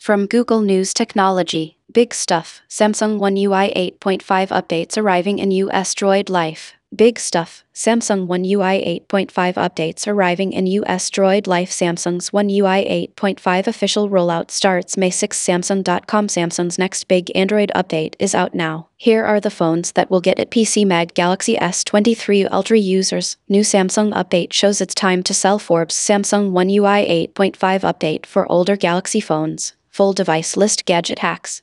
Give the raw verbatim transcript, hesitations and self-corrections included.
From Google News Technology, big stuff. Samsung One U I eight point five updates arriving in U S Droid Life. Big stuff. Samsung One U I eight point five updates arriving in U S Droid Life. Samsung's One U I eight point five official rollout starts May sixth. Samsung dot com. Samsung's next big Android update is out now. Here are the phones that will get it. P C Mag Galaxy S twenty-three Ultra users. New Samsung update shows it's time to sell. Forbes Samsung One U I eight point five update for older Galaxy phones. Full device list. Gadget hacks.